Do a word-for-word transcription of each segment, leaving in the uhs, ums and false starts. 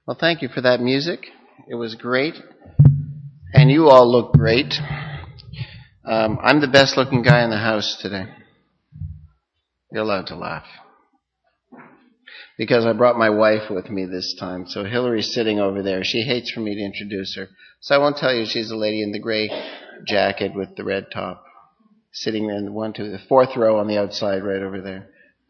Well, thank you for that music. It was great. And you all look great. Um, I'm the best looking guy in the house today. You're allowed to laugh. Because I brought my wife with me this time. So Hillary's sitting over there. She hates for me to introduce her. So I won't tell you she's the lady in the gray jacket with the red top. Sitting there in the one, two, the fourth row on the outside right over there.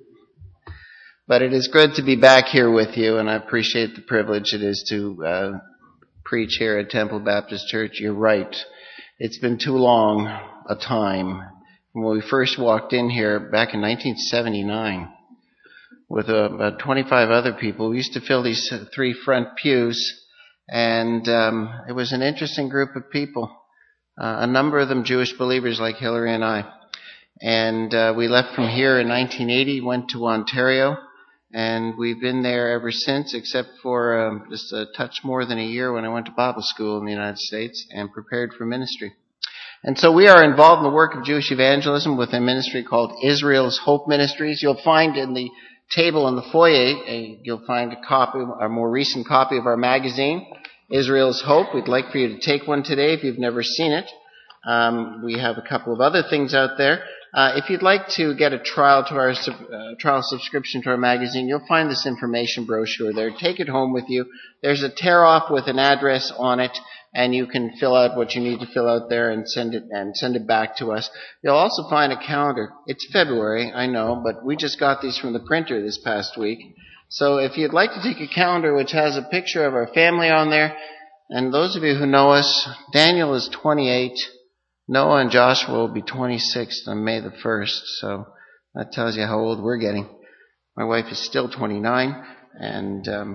But it is good to be back here with you, and I appreciate the privilege it is to uh, preach here at Temple Baptist Church. You're right. It's been too long a time. When we first walked in here back in nineteen seventy-nine with uh, about twenty-five other people, we used to fill these three front pews, and um, it was an interesting group of people. Uh, a number of them Jewish believers like Hillary and I. And uh, we left from here in nineteen eighty, went to Ontario. And we've been there ever since, except for um, just a touch more than a year when I went to Bible school in the United States and prepared for ministry. And so we are involved in the work of Jewish evangelism with a ministry called Israel's Hope Ministries. You'll find in the table in the foyer, a, you'll find a copy, a more recent copy of our magazine, Israel's Hope. We'd like for you to take one today if you've never seen it. Um, we have a couple of other things out there. Uh, if you'd like to get a trial to our uh, trial subscription to our magazine, you'll find this information brochure there. Take it home with you. There's a tear off with an address on it, and you can fill out what you need to fill out there and send it and send it back to us. You'll also find a calendar. It's February, I know, but we just got these from the printer this past week. So if you'd like to take a calendar which has a picture of our family on there, and those of you who know us, Daniel is twenty-eight. Noah and Joshua will be twenty-six on May the first, so that tells you how old we're getting. My wife is still twenty-nine, and um,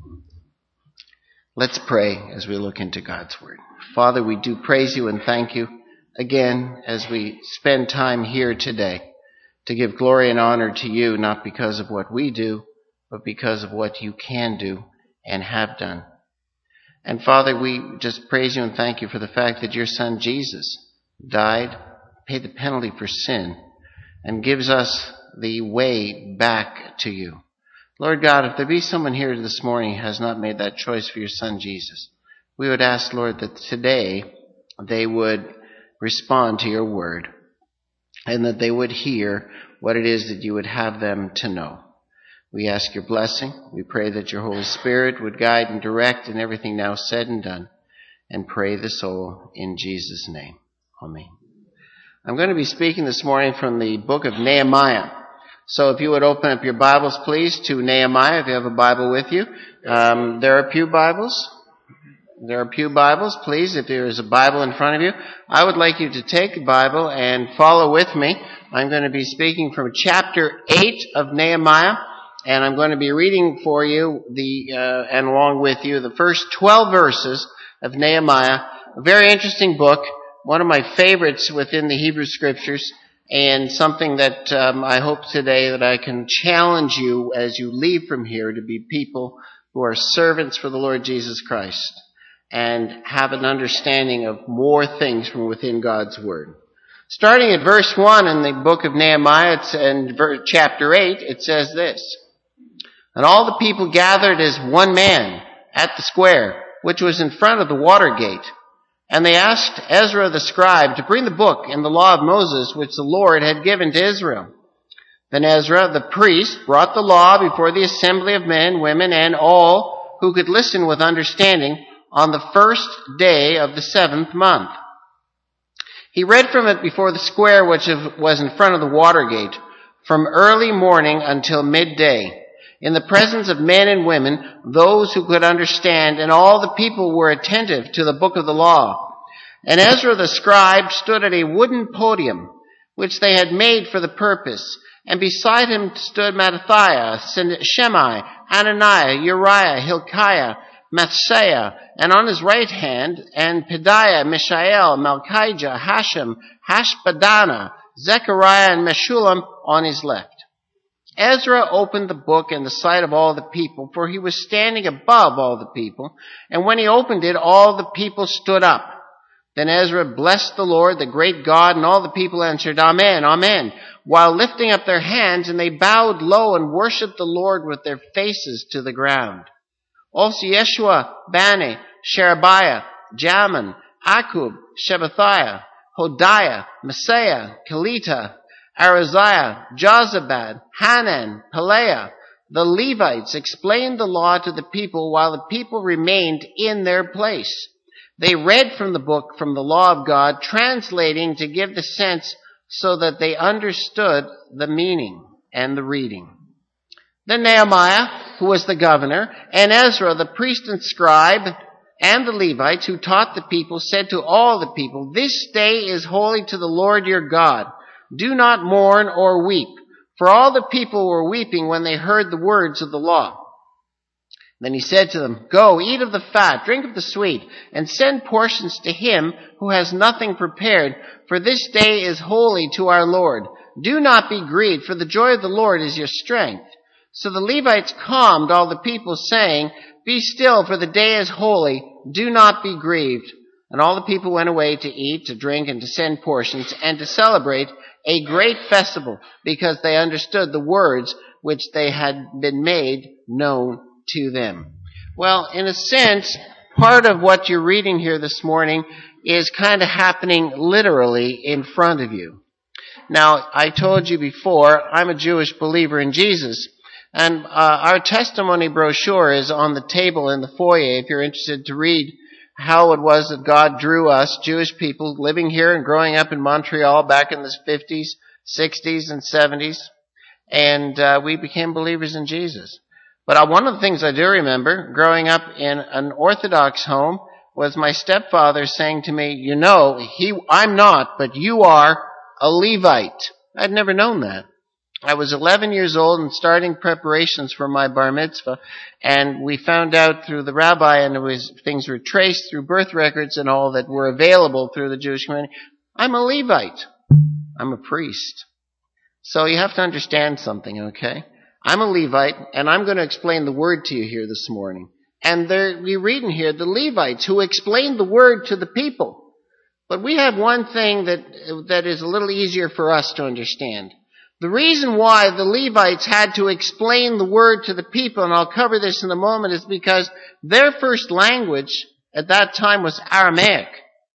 let's pray as we look into God's Word. Father, we do praise you and thank you again as we spend time here today to give glory and honor to you, not because of what we do, but because of what you can do and have done. And Father, we just praise you and thank you for the fact that your Son Jesus died, paid the penalty for sin, and gives us the way back to you. Lord God, if there be someone here this morning who has not made that choice for your Son Jesus, we would ask, Lord, that today they would respond to your word and that they would hear what it is that you would have them to know. We ask your blessing. We pray that your Holy Spirit would guide and direct in everything now said and done, and pray this all in Jesus' name. Amen. I'm going to be speaking this morning from the book of Nehemiah. So if you would open up your Bibles, please, to Nehemiah, if you have a Bible with you. Um, there are pew Bibles. There are pew Bibles, please, if there is a Bible in front of you. I would like you to take the Bible and follow with me. I'm going to be speaking from chapter eight of Nehemiah, and I'm going to be reading for you, the uh, and along with you, the first twelve verses of Nehemiah. A very interesting book. One of my favorites within the Hebrew Scriptures, and something that um, I hope today that I can challenge you as you leave from here to be people who are servants for the Lord Jesus Christ and have an understanding of more things from within God's Word. Starting at verse one in the book of Nehemiah, it's in chapter eight, it says this: "And all the people gathered as one man at the square, which was in front of the water gate. And they asked Ezra the scribe to bring the book and the law of Moses, which the Lord had given to Israel. Then Ezra the priest brought the law before the assembly of men, women, and all who could listen with understanding on the first day of the seventh month. He read from it before the square which was in front of the water gate, from early morning until midday, in the presence of men and women, those who could understand, and all the people were attentive to the book of the law. And Ezra the scribe stood at a wooden podium, which they had made for the purpose, and beside him stood Mattathiah, Shemai, Hananiah, Uriah, Hilkiah, Mathseiah, and on his right hand, and Pedaiah, Mishael, Malchijah, Hashem, Hashbadana, Zechariah, and Meshullam on his left. Ezra opened the book in the sight of all the people, for he was standing above all the people, and when he opened it, all the people stood up. Then Ezra blessed the Lord, the great God, and all the people answered, Amen, Amen, while lifting up their hands, and they bowed low and worshipped the Lord with their faces to the ground. Also Yeshua, Bani, Sherebiah, Jamin, Akub, Shebathiah, Hodiah, Messiah, Kelita, Araziah, Jozabad, Hanan, Peleah. The Levites explained the law to the people while the people remained in their place. They read from the book, from the law of God, translating to give the sense so that they understood the meaning and the reading. Then Nehemiah, who was the governor, and Ezra, the priest and scribe, and the Levites who taught the people, said to all the people, "This day is holy to the Lord your God. Do not mourn or weep." For all the people were weeping when they heard the words of the law. Then he said to them, "Go, eat of the fat, drink of the sweet, and send portions to him who has nothing prepared, for this day is holy to our Lord. Do not be grieved, for the joy of the Lord is your strength." So the Levites calmed all the people, saying, "Be still, for the day is holy. Do not be grieved." And all the people went away to eat, to drink, and to send portions, and to celebrate a great festival, because they understood the words which they had been made known to them. Well, in a sense, part of what you're reading here this morning is kind of happening literally in front of you. Now, I told you before, I'm a Jewish believer in Jesus. And uh, our testimony brochure is on the table in the foyer if you're interested to read how it was that God drew us, Jewish people, living here and growing up in Montreal back in the fifties, sixties, and seventies. And uh, we became believers in Jesus. But uh, one of the things I do remember, growing up in an Orthodox home, was my stepfather saying to me, "You know, he, I'm not, but you are a Levite." I'd never known that. I was eleven years old and starting preparations for my bar mitzvah, and we found out through the rabbi, and it was, things were traced through birth records and all that were available through the Jewish community. I'm a Levite. I'm a priest. So you have to understand something, okay? I'm a Levite, and I'm going to explain the word to you here this morning. And there, we read in here the Levites who explained the word to the people. But we have one thing that that is a little easier for us to understand. The reason why the Levites had to explain the word to the people, and I'll cover this in a moment, is because their first language at that time was Aramaic.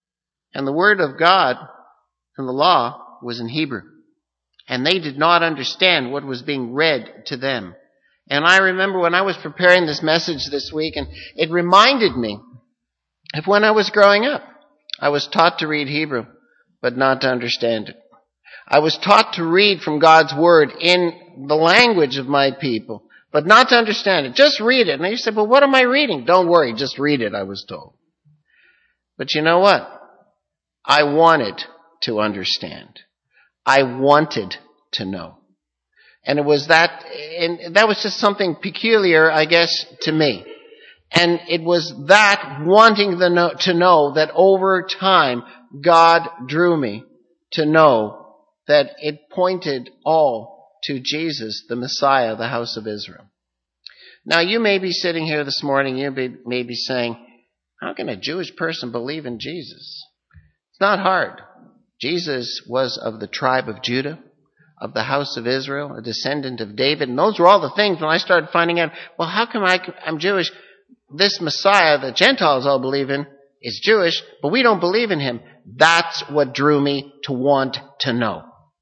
And the word of God and the law was in Hebrew. And they did not understand what was being read to them. And I remember when I was preparing this message this week, and it reminded me of when I was growing up. I was taught to read Hebrew, but not to understand it. I was taught to read from God's Word in the language of my people, but not to understand it. Just read it. And I used to say, "Well, what am I reading?" "Don't worry, just read it," I was told. But you know what? I wanted to understand. I wanted to know. And it was that, and that was just something peculiar, I guess, to me. And it was that wanting the know, to know that over time God drew me to know that it pointed all to Jesus, the Messiah, the house of Israel. Now, you may be sitting here this morning, you may, may be saying, "How can a Jewish person believe in Jesus?" It's not hard. Jesus was of the tribe of Judah, of the house of Israel, a descendant of David. And those were all the things when I started finding out, well, how come I, I'm Jewish? This Messiah that Gentiles all believe in is Jewish, but we don't believe in him. That's what drew me to want to know.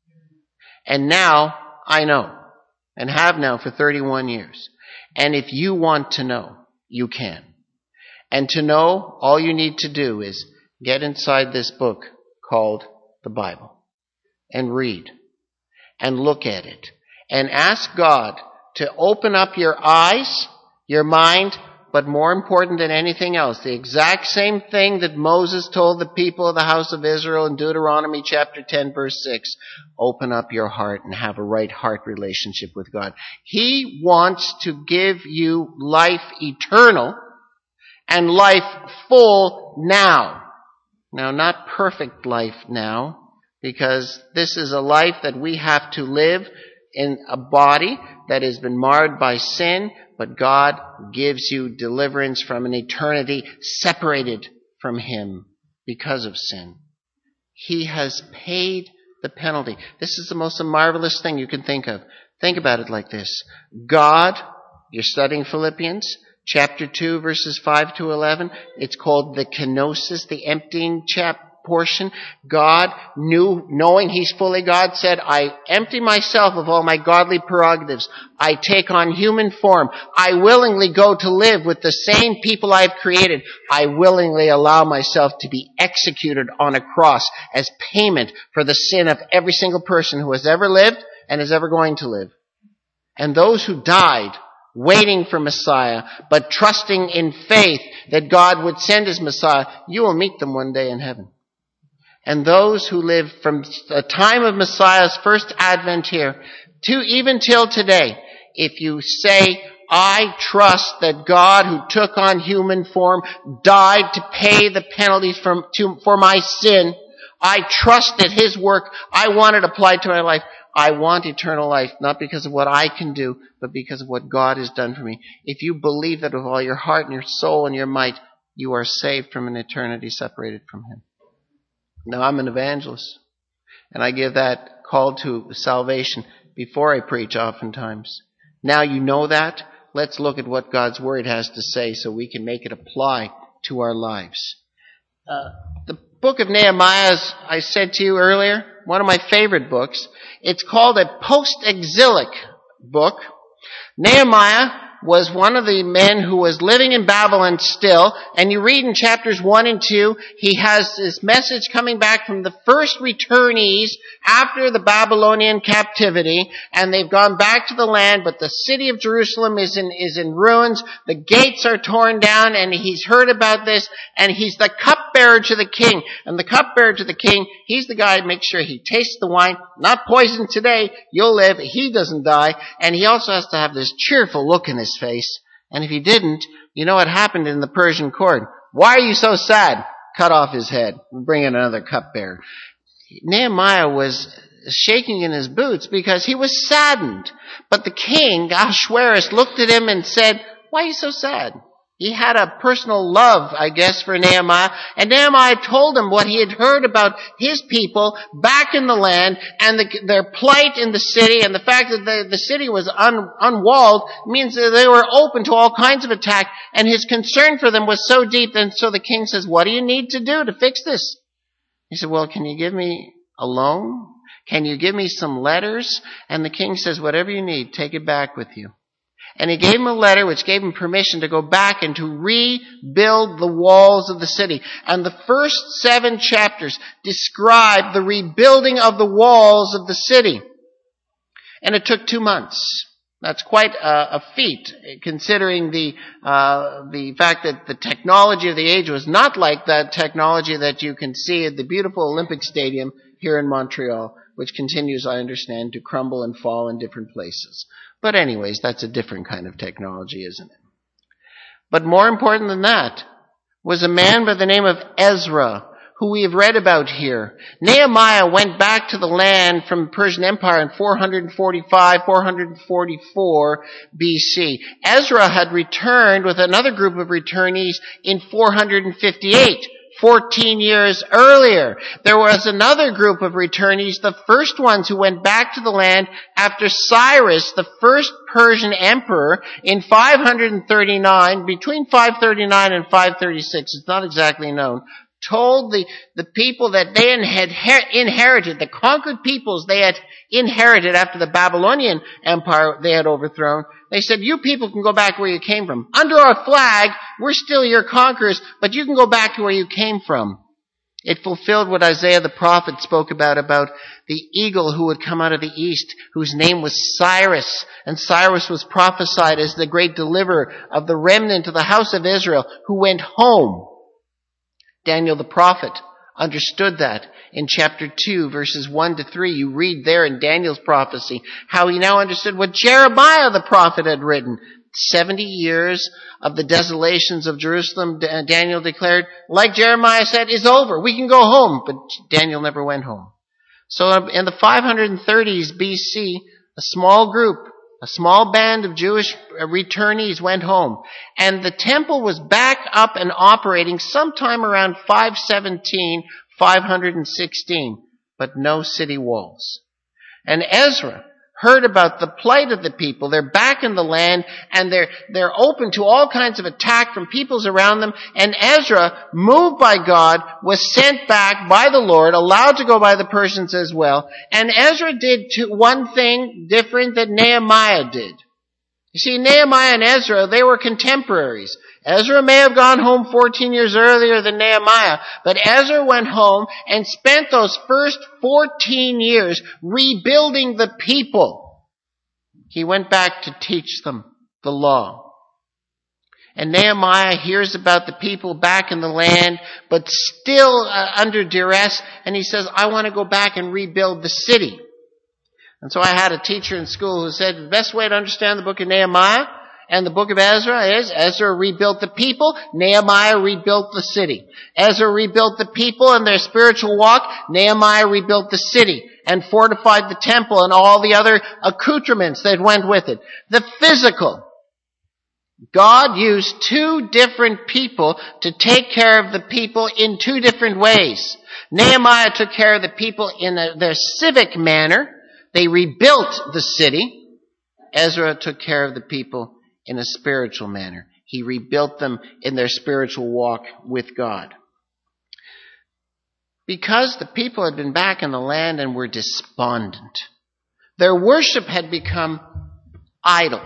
And now I know, and have now for thirty-one years. And if you want to know, you can. And to know, all you need to do is get inside this book called the Bible and read and look at it and ask God to open up your eyes, your mind, but more important than anything else, the exact same thing that Moses told the people of the house of Israel in Deuteronomy chapter ten, verse six. Open up your heart and have a right heart relationship with God. He wants to give you life eternal and life full now. Now, not perfect life now, because this is a life that we have to live in a body that has been marred by sin, but God gives you deliverance from an eternity separated from Him because of sin. He has paid the penalty. This is the most marvelous thing you can think of. Think about it like this. God, you're studying Philippians, chapter two, verses five to eleven. It's called the kenosis, the emptying chap portion. God knew, knowing he's fully God, said, I empty myself of all my godly prerogatives. I take on human form. I willingly go to live with the same people I've created. I willingly allow myself to be executed on a cross as payment for the sin of every single person who has ever lived and is ever going to live. And those who died waiting for Messiah, but trusting in faith that God would send his Messiah, you will meet them one day in heaven. And those who live from the time of Messiah's first advent here to even till today, if you say, I trust that God who took on human form died to pay the penalties from, to, for my sin, I trust that his work, I want it applied to my life. I want eternal life, not because of what I can do, but because of what God has done for me. If you believe that with all your heart and your soul and your might, you are saved from an eternity separated from him. Now, I'm an evangelist, and I give that call to salvation before I preach oftentimes. Now you know that. Let's look at what God's Word has to say so we can make it apply to our lives. Uh, the book of Nehemiah, as I said to you earlier, one of my favorite books. It's called a post-exilic book. Nehemiah was one of the men who was living in Babylon still, and you read in chapters one and two, he has this message coming back from the first returnees after the Babylonian captivity, and they've gone back to the land, but the city of Jerusalem is in, is in ruins, the gates are torn down, and he's heard about this, and he's the cupbearer to the king, and the cupbearer to the king, he's the guy who makes sure he tastes the wine, not poisoned today, you'll live, he doesn't die, and he also has to have this cheerful look in his face. And if he didn't, you know what happened in the Persian court. Why are you so sad? Cut off his head. Bring in another cupbearer. Nehemiah was shaking in his boots because he was saddened. But the king, Ahasuerus, looked at him and said, why are you so sad? He had a personal love, I guess, for Nehemiah. And Nehemiah told him what he had heard about his people back in the land and the, their plight in the city, and the fact that the, the city was un, unwalled means that they were open to all kinds of attack. And his concern for them was so deep. And so the king says, what do you need to do to fix this? He said, well, can you give me a loan? Can you give me some letters? And the king says, whatever you need, take it back with you. And he gave him a letter which gave him permission to go back and to rebuild the walls of the city. And the first seven chapters describe the rebuilding of the walls of the city. And it took two months. That's quite a, a feat, considering the uh, the fact that the technology of the age was not like that technology that you can see at the beautiful Olympic Stadium here in Montreal, which continues, I understand, to crumble and fall in different places. But anyways, that's a different kind of technology, isn't it? But more important than that was a man by the name of Ezra, who we have read about here. Nehemiah went back to the land from the Persian Empire in four forty-five, four forty-four B C. Ezra had returned with another group of returnees in four fifty-eight. Fourteen years earlier, there was another group of returnees, the first ones who went back to the land after Cyrus, the first Persian emperor, in five thirty-nine, between five thirty-nine and five thirty-six, it's not exactly known, told the, the people that they had inherited, the conquered peoples they had inherited after the Babylonian Empire they had overthrown. They said, you people can go back where you came from. Under our flag, we're still your conquerors, but you can go back to where you came from. It fulfilled what Isaiah the prophet spoke about, about the eagle who would come out of the east, whose name was Cyrus. And Cyrus was prophesied as the great deliverer of the remnant of the house of Israel who went home. Daniel the prophet understood that in chapter two, verses one to three. You read there in Daniel's prophecy how he now understood what Jeremiah the prophet had written. Seventy years of the desolations of Jerusalem, Daniel declared, like Jeremiah said, is over. We can go home. But Daniel never went home. So in the five thirties B C, a small group, a small band of Jewish returnees went home. And the temple was back up and operating sometime around five seventeen, five sixteen, but no city walls. And Ezra, heard about the plight of the people. They're back in the land, and they're, they're open to all kinds of attack from peoples around them. And Ezra, moved by God, was sent back by the Lord, allowed to go by the Persians as well. And Ezra did two, one thing different that Nehemiah did. You see, Nehemiah and Ezra, they were contemporaries. Ezra may have gone home fourteen years earlier than Nehemiah, but Ezra went home and spent those first fourteen years rebuilding the people. He went back to teach them the law. And Nehemiah hears about the people back in the land, but still uh, under duress, and he says, I want to go back and rebuild the city. And so I had a teacher in school who said the best way to understand the book of Nehemiah and the book of Ezra is Ezra rebuilt the people, Nehemiah rebuilt the city. Ezra rebuilt the people and their spiritual walk, Nehemiah rebuilt the city and fortified the temple and all the other accoutrements that went with it. The physical. God used two different people to take care of the people in two different ways. Nehemiah took care of the people in a, their civic manner. They rebuilt the city. Ezra took care of the people in a spiritual manner. He rebuilt them in their spiritual walk with God. Because the people had been back in the land and were despondent, their worship had become idle.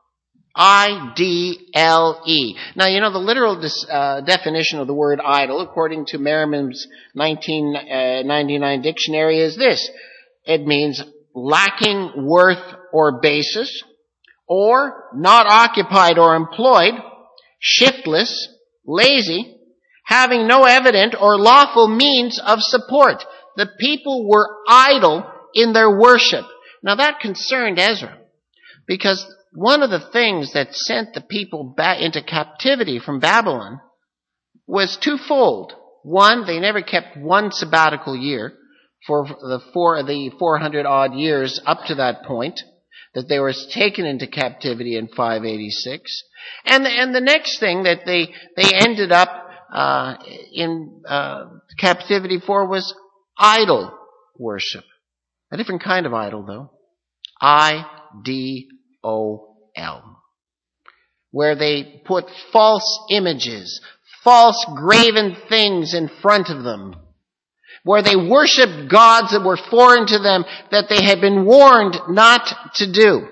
I D L E. Now, you know, the literal dis, uh, definition of the word idle, according to Merriam's nineteen ninety-nine dictionary, is this. It means lacking worth or basis, or not occupied or employed, shiftless, lazy, having no evident or lawful means of support. The people were idle in their worship. Now that concerned Ezra, because one of the things that sent the people back into captivity from Babylon was twofold. One, they never kept one sabbatical year for the four, the four hundred odd years up to that point that they were taken into captivity in five eighty-six. And the, and the next thing that they, they ended up, uh, in, uh, captivity for was idol worship. A different kind of idol though. I D O L. Where they put false images, false graven things in front of them. Where they worshiped gods that were foreign to them, that they had been warned not to do.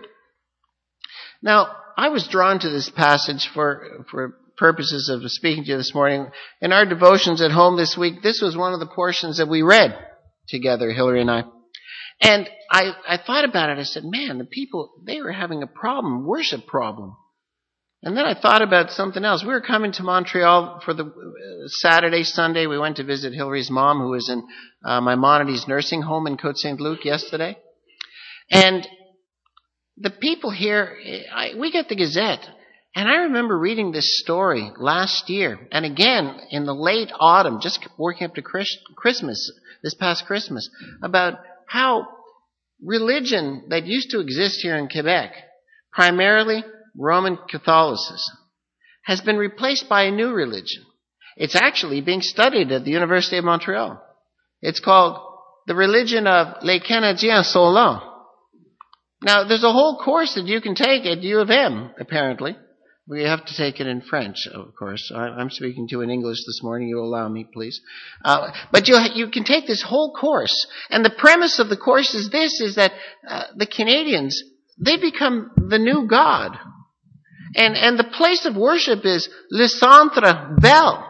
Now, I was drawn to this passage for, for purposes of speaking to you this morning. In our devotions at home this week, this was one of the portions that we read together, Hillary and I. And I, I thought about it. I said, man, the people, they were having a problem, worship problem. And then I thought about something else. We were coming to Montreal for the uh, Saturday, Sunday. We went to visit Hillary's mom, who was in uh, Maimonides nursing home in Côte Saint-Luc yesterday. And the people here, I, we get the Gazette. And I remember reading this story last year. And again, in the late autumn, just working up to Christmas, this past Christmas, about how religion that used to exist here in Quebec, primarily Roman Catholicism, has been replaced by a new religion. It's actually being studied at the University of Montreal. It's called the religion of Les Canadiens Solents. Now, there's a whole course that you can take at U of M, apparently. We have to take it in French, of course. I'm speaking to you in English this morning. You'll allow me, please. Uh, but you you can take this whole course. And the premise of the course is this, is that uh, the Canadians, they become the new God. And, and the place of worship is Le Centre Bell.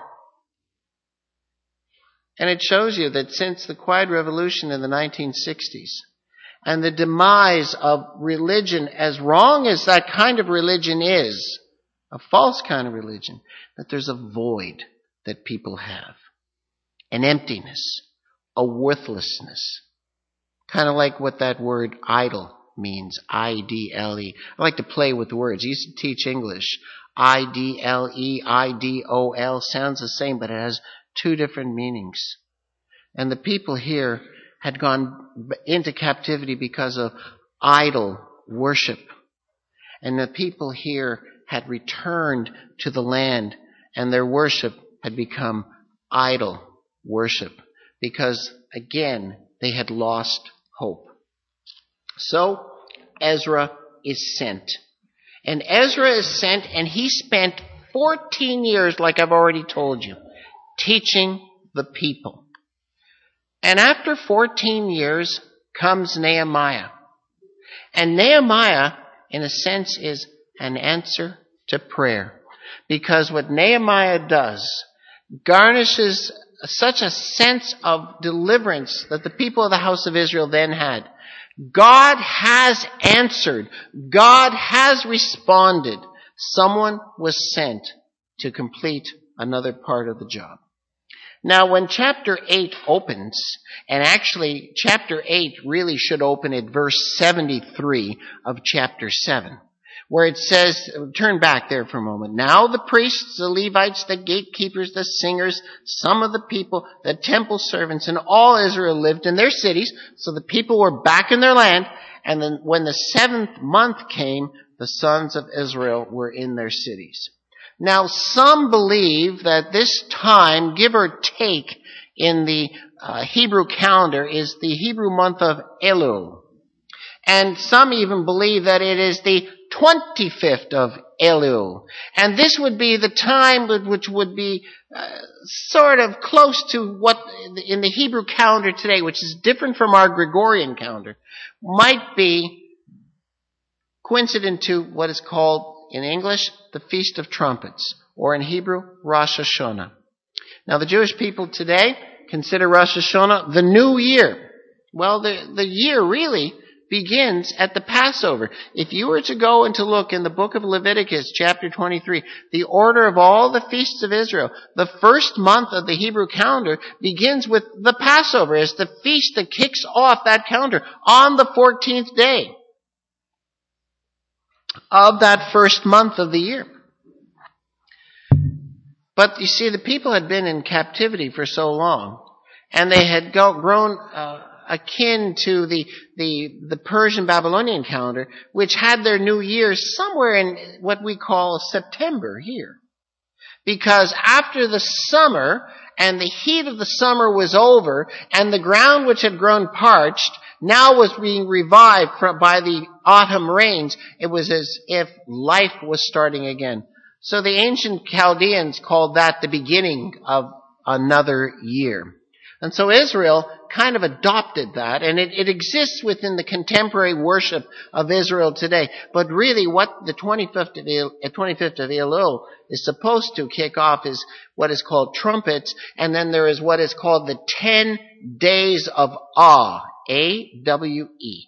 And it shows you that since the Quiet Revolution in the nineteen sixties, and the demise of religion, as wrong as that kind of religion is, a false kind of religion, that there's a void that people have. An emptiness, a worthlessness. Kind of like what that word idol means, I D L E. I like to play with words. I used to teach English. I D L E, I D O L sounds the same, but it has two different meanings. And the people here had gone into captivity because of idol worship. And the people here had returned to the land, and their worship had become idol worship. Because, again, they had lost hope. So, Ezra is sent. And Ezra is sent, and he spent fourteen years, like I've already told you, teaching the people. And after fourteen years comes Nehemiah. And Nehemiah, in a sense, is an answer to prayer. Because what Nehemiah does garnishes such a sense of deliverance that the people of the house of Israel then had. God has answered. God has responded. Someone was sent to complete another part of the job. Now, when chapter eight opens, and actually chapter eight really should open at verse seventy-three of chapter seven, where it says, turn back there for a moment. Now the priests, the Levites, the gatekeepers, the singers, some of the people, the temple servants, and all Israel lived in their cities. So the people were back in their land. And then when the seventh month came, the sons of Israel were in their cities. Now some believe that this time, give or take, in the uh, Hebrew calendar is the Hebrew month of Elul. And some even believe that it is the twenty-fifth of Elul. And this would be the time which would be uh, sort of close to what in the Hebrew calendar today, which is different from our Gregorian calendar, might be coincident to what is called in English the Feast of Trumpets, or in Hebrew, Rosh Hashanah. Now the Jewish people today consider Rosh Hashanah the new year. Well, the, the year really begins at the Passover. If you were to go and to look in the book of Leviticus, chapter twenty-three, the order of all the feasts of Israel, the first month of the Hebrew calendar begins with the Passover as the feast that kicks off that calendar on the fourteenth day of that first month of the year. But you see, the people had been in captivity for so long, and they had go, grown uh, akin to the, the, the Persian Babylonian calendar, which had their new year somewhere in what we call September here. Because after the summer, and the heat of the summer was over, and the ground which had grown parched now was being revived by the autumn rains, it was as if life was starting again. So the ancient Chaldeans called that the beginning of another year. And so Israel kind of adopted that, and it, it exists within the contemporary worship of Israel today. But really what the twenty-fifth of, El, twenty-fifth of Elul is supposed to kick off is what is called trumpets, and then there is what is called the ten days of awe, A W E.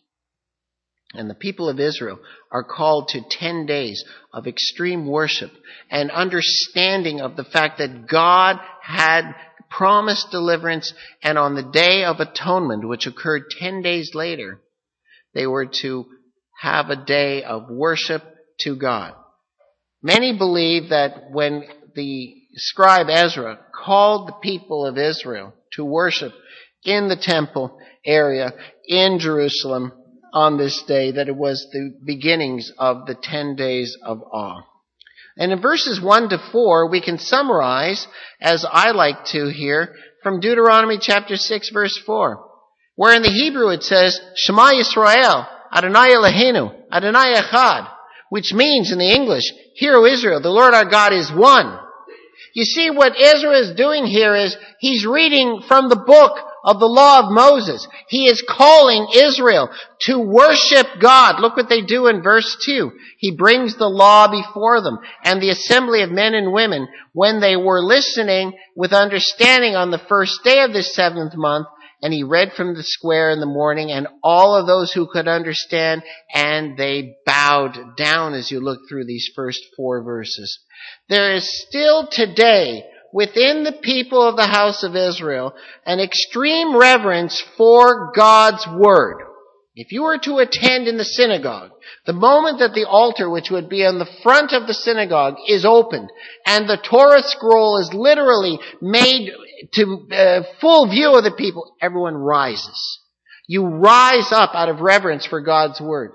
And the people of Israel are called to ten days of extreme worship and understanding of the fact that God had promised deliverance, and on the Day of Atonement, which occurred ten days later, they were to have a day of worship to God. Many believe that when the scribe Ezra called the people of Israel to worship in the temple area in Jerusalem on this day, that it was the beginnings of the ten days of awe. And in verses one to four, we can summarize, as I like to here, from Deuteronomy chapter six, verse four, where in the Hebrew it says, Shema Yisrael, Adonai Eloheinu, Adonai Echad, which means in the English, Hear, O Israel, the Lord our God is one. You see, what Ezra is doing here is he's reading from the book of the law of Moses. He is calling Israel to worship God. Look what they do in verse two. He brings the law before them, and the assembly of men and women, when they were listening with understanding on the first day of this seventh month, and he read from the square in the morning, and all of those who could understand, and they bowed down as you look through these first four verses. There is still today within the people of the house of Israel an extreme reverence for God's word. If you were to attend in the synagogue, the moment that the altar, which would be on the front of the synagogue, is opened, and the Torah scroll is literally made to uh, full view of the people, everyone rises. You rise up out of reverence for God's word.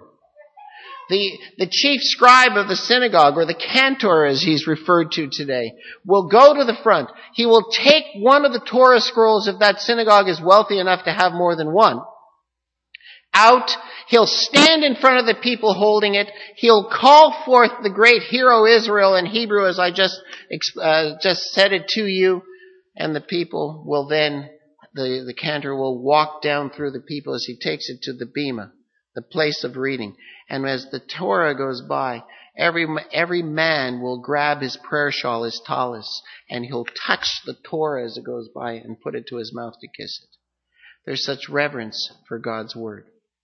The, the chief scribe of the synagogue, or the cantor as he's referred to today, will go to the front. He will take one of the Torah scrolls if that synagogue is wealthy enough to have more than one, out. He'll stand in front of the people holding it. He'll call forth the great hero Israel in Hebrew, as I just uh, just said it to you. And the people will then, the, the cantor will walk down through the people as he takes it to the bema, the place of reading. And as the Torah goes by, every every man will grab his prayer shawl, his talis, and he'll touch the Torah as it goes by and put it to his mouth to kiss it. There's such reverence for God's word.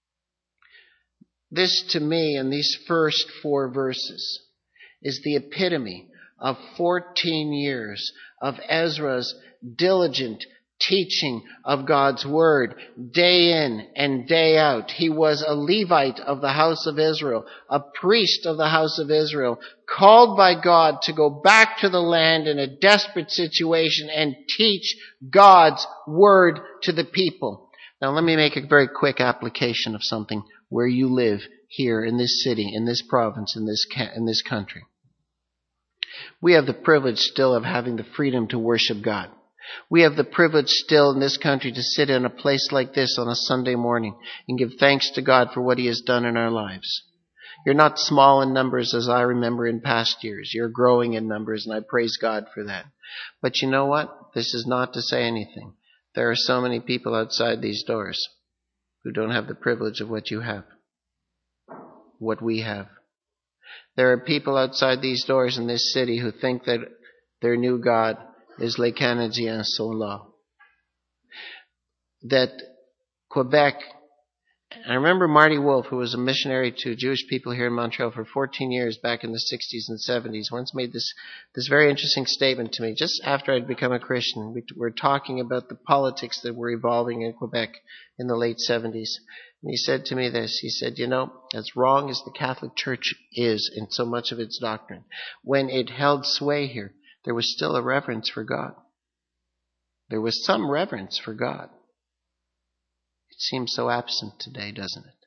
This, to me, in these first four verses, is the epitome of fourteen years of Ezra's diligent teaching of God's word, day in and day out. He was a Levite of the house of Israel, a priest of the house of Israel, called by God to go back to the land in a desperate situation and teach God's word to the people. Now let me make a very quick application of something where you live here in this city, in this province, in this ca- in this country. We have the privilege still of having the freedom to worship God. We have the privilege still in this country to sit in a place like this on a Sunday morning and give thanks to God for what He has done in our lives. You're not small in numbers as I remember in past years. You're growing in numbers, and I praise God for that. But you know what? This is not to say anything. There are so many people outside these doors who don't have the privilege of what you have, what we have. There are people outside these doors in this city who think that their new God is Les Canadiens sont là. That Quebec, I remember Marty Wolf, who was a missionary to Jewish people here in Montreal for fourteen years back in the sixties and seventies, once made this, this very interesting statement to me just after I'd become a Christian. We were talking about the politics that were evolving in Quebec in the late seventies. And he said to me this, he said, you know, as wrong as the Catholic Church is in so much of its doctrine, when it held sway here, there was still a reverence for God. There was some reverence for God. It seems so absent today, doesn't it?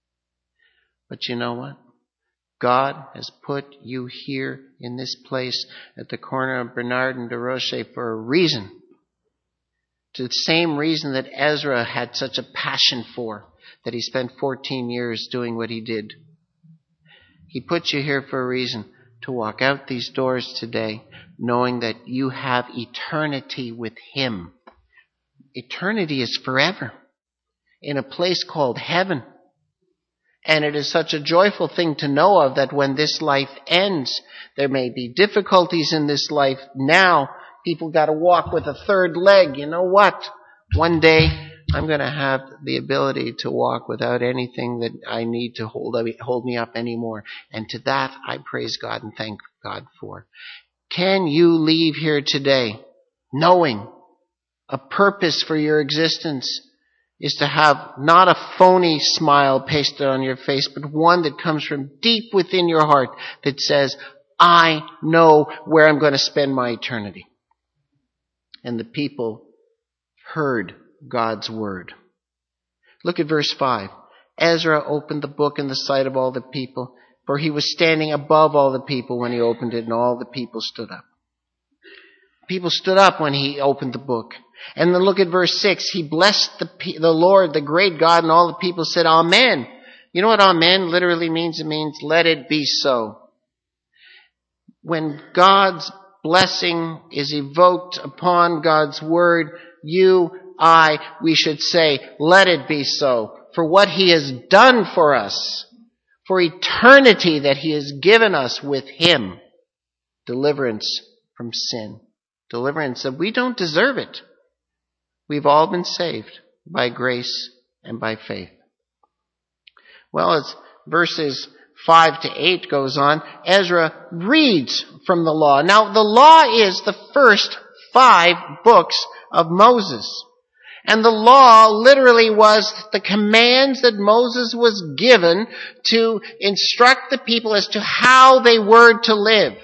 But you know what? God has put you here in this place at the corner of Bernard and Desrochers for a reason. To the same reason that Ezra had such a passion for, that he spent fourteen years doing what he did. He put you here for a reason, to walk out these doors today knowing that you have eternity with Him. Eternity is forever in a place called heaven. And it is such a joyful thing to know of that when this life ends, there may be difficulties in this life now. People got to walk with a third leg. You know what? One day I'm going to have the ability to walk without anything that I need to hold hold me up anymore. And to that I praise God and thank God for. Can you leave here today knowing a purpose for your existence is to have not a phony smile pasted on your face, but one that comes from deep within your heart that says, I know where I'm going to spend my eternity. And the people heard God's word. Look at verse five. Ezra opened the book in the sight of all the people, for he was standing above all the people when he opened it, and all the people stood up. People stood up when he opened the book. And then look at verse six. He blessed the, the Lord, the great God, and all the people said, Amen. You know what Amen literally means? It means, let it be so. When God's blessing is evoked upon God's word, you, I, we should say, let it be so. For what He has done for us, for eternity that He has given us with Him. Deliverance from sin. Deliverance that we don't deserve it. We've all been saved by grace and by faith. Well, as verses five to eight goes on, Ezra reads from the law. Now, the law is the first five books of Moses. And the law literally was the commands that Moses was given to instruct the people as to how they were to live.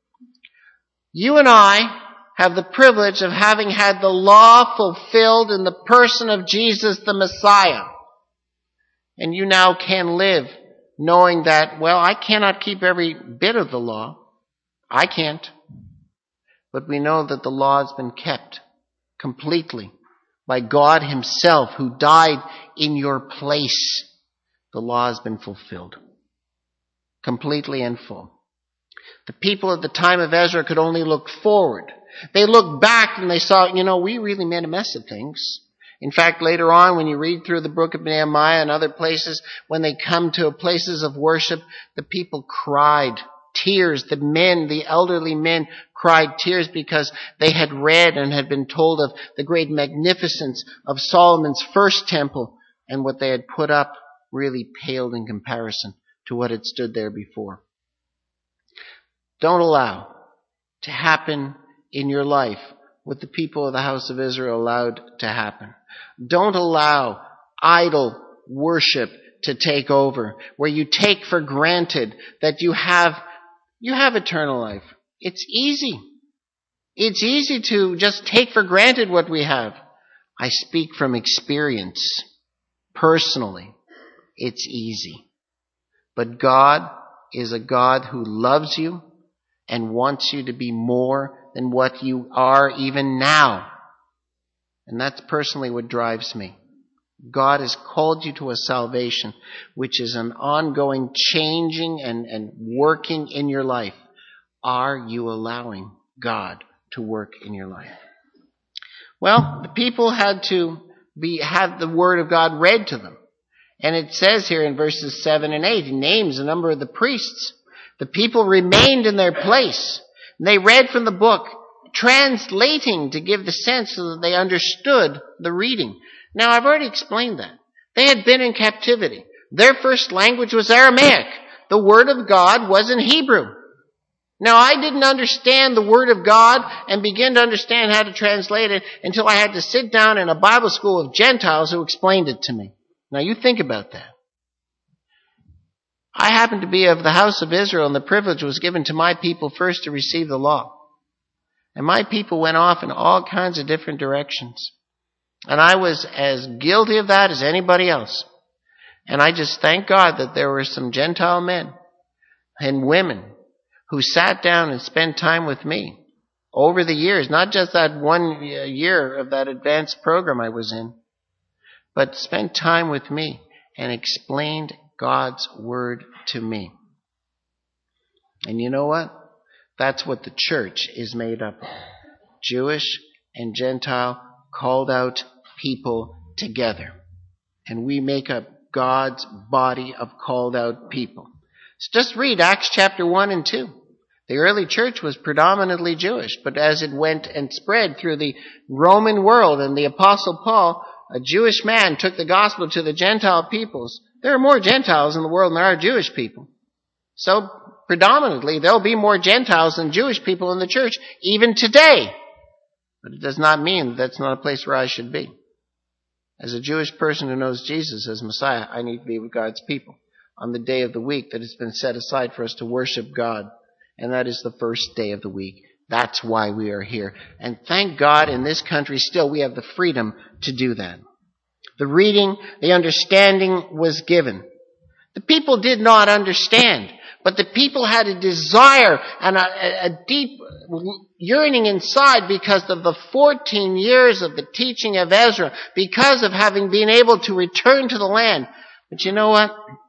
You and I have the privilege of having had the law fulfilled in the person of Jesus the Messiah. And you now can live knowing that, well, I cannot keep every bit of the law. I can't. But we know that the law has been kept completely by God Himself, who died in your place. the law has been fulfilled. Completely and full. The people at the time of Ezra could only look forward. They looked back and they saw, you know, we really made a mess of things. In fact, later on, when you read through the book of Nehemiah and other places, when they come to places of worship, the people cried tears. The men, the elderly men, cried tears because they had read and had been told of the great magnificence of Solomon's first temple, and what they had put up really paled in comparison to what had stood there before. Don't allow to happen in your life what the people of the house of Israel allowed to happen. Don't allow idol worship to take over, where you take for granted that you have, you have eternal life. It's easy. It's easy to just take for granted what we have. I speak from experience. Personally, it's easy. But God is a God who loves you and wants you to be more than what you are even now. And that's personally what drives me. God has called you to a salvation which is an ongoing changing and, and working in your life. Are you allowing God to work in your life? Well, the people had to be have the word of God read to them. And it says here in verses seven and eight, he names a number of the priests. The people remained in their place. And they read from the book, translating to give the sense so that they understood the reading. Now, I've already explained that. They had been in captivity. Their first language was Aramaic. The word of God was in Hebrew. Now, I didn't understand the word of God and begin to understand how to translate it until I had to sit down in a Bible school of Gentiles who explained it to me. Now, you think about that. I happened to be of the house of Israel, and the privilege was given to my people first to receive the law. And my people went off in all kinds of different directions. And I was as guilty of that as anybody else. And I just thank God that there were some Gentile men and women who sat down and spent time with me over the years, not just that one year of that advanced program I was in, but spent time with me and explained God's word to me. And you know what? That's what the church is made up of. Jewish and Gentile called out people together. And we make up God's body of called out people. So just read Acts chapter one and two. The early church was predominantly Jewish, but as it went and spread through the Roman world, and the Apostle Paul, a Jewish man, took the gospel to the Gentile peoples, there are more Gentiles in the world than there are Jewish people. So predominantly, there'll be more Gentiles than Jewish people in the church, even today. But it does not mean that that's not a place where I should be. As a Jewish person who knows Jesus as Messiah, I need to be with God's people on the day of the week that has been set aside for us to worship God. And that is the first day of the week. That's why we are here. And thank God in this country still we have the freedom to do that. The reading, the understanding was given. The people did not understand, but the people had a desire and a, a deep yearning inside because of the fourteen years of the teaching of Ezra, because of having been able to return to the land. But you know what?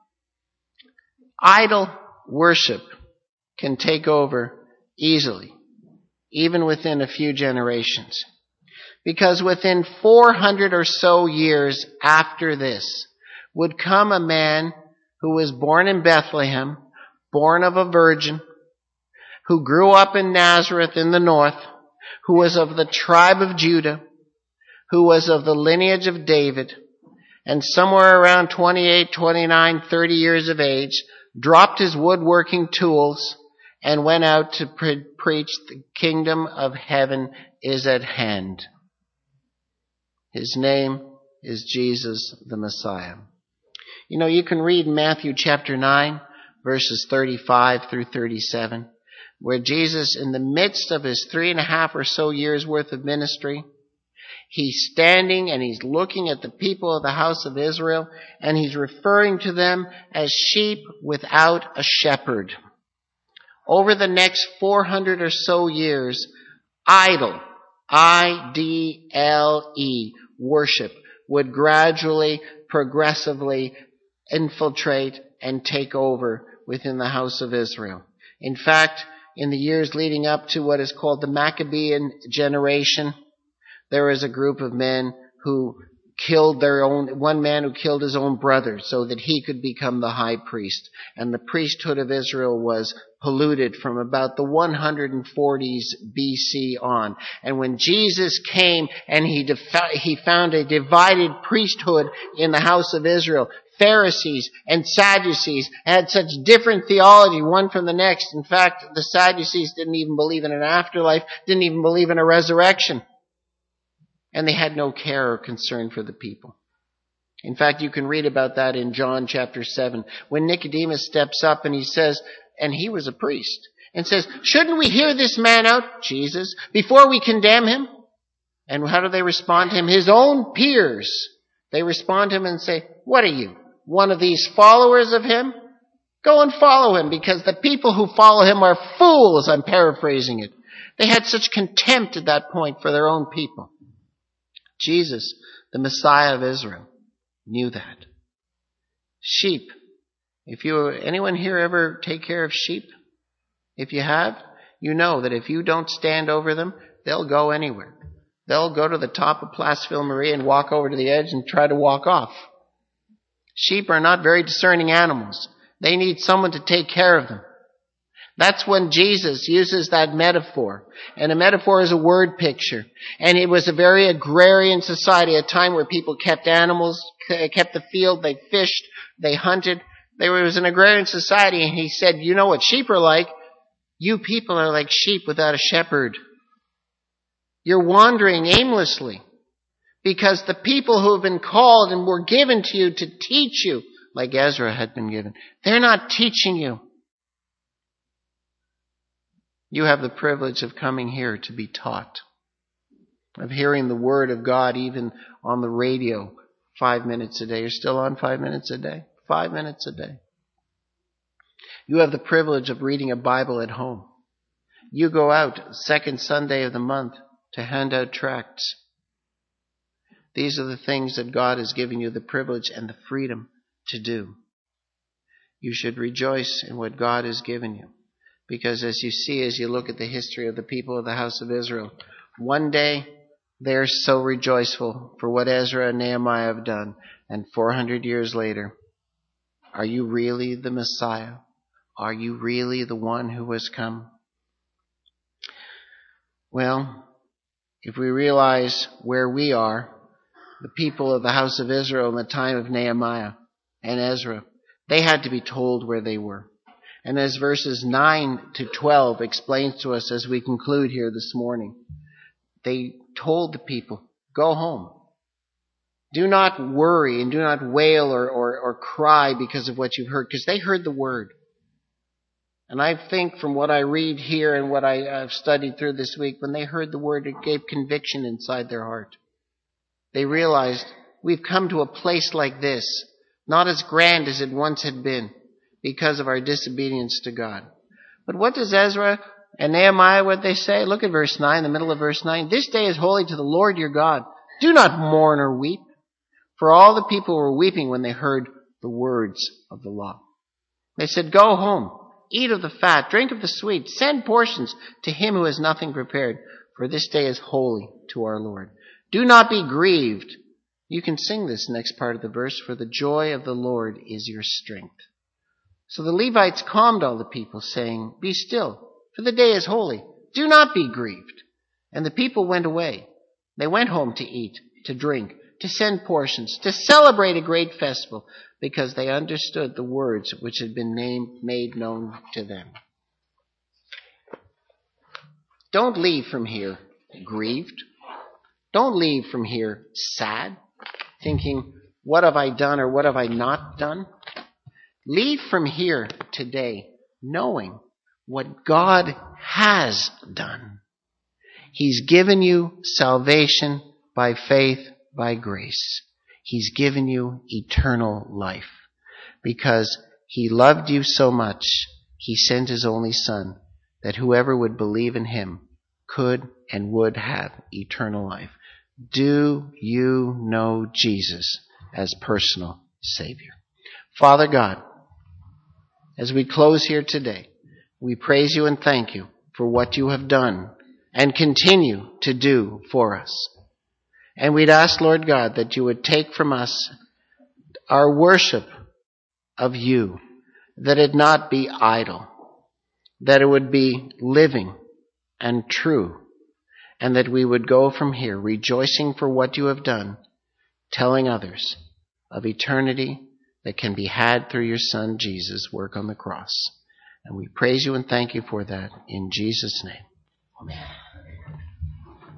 Idol worship can take over easily, even within a few generations. Because within four hundred or so years after this would come a man who was born in Bethlehem, born of a virgin, who grew up in Nazareth in the north, who was of the tribe of Judah, who was of the lineage of David, and somewhere around twenty-eight, twenty-nine, thirty years of age, dropped his woodworking tools and went out to pre- preach the kingdom of heaven is at hand. His name is Jesus the Messiah. You know, you can read Matthew chapter nine, verses thirty-five through thirty-seven, where Jesus, in the midst of his three and a half or so years worth of ministry, he's standing and he's looking at the people of the house of Israel, and he's referring to them as sheep without a shepherd. Over the next four hundred or so years, idol, I D L E, worship would gradually, progressively infiltrate and take over within the house of Israel. In fact, in the years leading up to what is called the Maccabean generation, there was a group of men who killed their own, one man who killed his own brother so that he could become the high priest. And the priesthood of Israel was polluted from about the one forties B C on. And when Jesus came and he defi- he found a divided priesthood in the house of Israel, Pharisees and Sadducees had such different theology, one from the next. In fact, the Sadducees didn't even believe in an afterlife, didn't even believe in a resurrection. And they had no care or concern for the people. In fact, you can read about that in John chapter seven, when Nicodemus steps up and he says, and he was a priest, and says, shouldn't we hear this man out, Jesus, before we condemn him? And how do they respond to him? His own peers. They respond to him and say, what are you, one of these followers of him? Go and follow him, because the people who follow him are fools. I'm paraphrasing it. They had such contempt at that point for their own people. Jesus, the Messiah of Israel, knew that. Sheep. If you, anyone here ever take care of sheep? If you have, you know that if you don't stand over them, they'll go anywhere. They'll go to the top of Place Ville Marie and walk over to the edge and try to walk off. Sheep are not very discerning animals. They need someone to take care of them. That's when Jesus uses that metaphor. And a metaphor is a word picture. And it was a very agrarian society, a time where people kept animals, kept the field, they fished, they hunted. There was an agrarian society, and he said, you know what sheep are like? You people are like sheep without a shepherd. You're wandering aimlessly. Because the people who have been called and were given to you to teach you, like Ezra had been given, they're not teaching you. You have the privilege of coming here to be taught, of hearing the word of God even on the radio five minutes a day. You're still on five minutes a day? Five minutes a day. You have the privilege of reading a Bible at home. You go out second Sunday of the month to hand out tracts. These are the things that God has given you the privilege and the freedom to do. You should rejoice in what God has given you. Because as you see, as you look at the history of the people of the house of Israel, one day they're so rejoiceful for what Ezra and Nehemiah have done. And four hundred years later, are you really the Messiah? Are you really the one who has come? Well, if we realize where we are, the people of the house of Israel in the time of Nehemiah and Ezra, they had to be told where they were. And as verses nine to twelve explains to us as we conclude here this morning, they told the people, go home. Do not worry and do not wail or, or, or cry because of what you've heard, because they heard the word. And I think from what I read here and what I have studied through this week, when they heard the word, it gave conviction inside their heart. They realized, we've come to a place like this, not as grand as it once had been, because of our disobedience to God. But what does Ezra and Nehemiah, what they say? Look at verse nine, the middle of verse nine. This day is holy to the Lord your God. Do not mourn or weep. For all the people were weeping when they heard the words of the law. They said, go home, eat of the fat, drink of the sweet, send portions to him who has nothing prepared. For this day is holy to our Lord. Do not be grieved. You can sing this next part of the verse. For the joy of the Lord is your strength. So the Levites calmed all the people, saying, be still, for the day is holy. Do not be grieved. And the people went away. They went home to eat, to drink, to send portions, to celebrate a great festival, because they understood the words which had been named, made known to them. Don't leave from here grieved. Don't leave from here sad, thinking, what have I done or what have I not done? Leave from here today knowing what God has done. He's given you salvation by faith, by grace. He's given you eternal life because he loved you so much, he sent his only Son, that whoever would believe in him could and would have eternal life. Do you know Jesus as personal Savior? Father God, as we close here today, we praise you and thank you for what you have done and continue to do for us. And we'd ask, Lord God, that you would take from us our worship of you, that it not be idle, that it would be living and true, and that we would go from here rejoicing for what you have done, telling others of eternity that can be had through your Son Jesus' work on the cross. And we praise you and thank you for that in Jesus' name. Amen.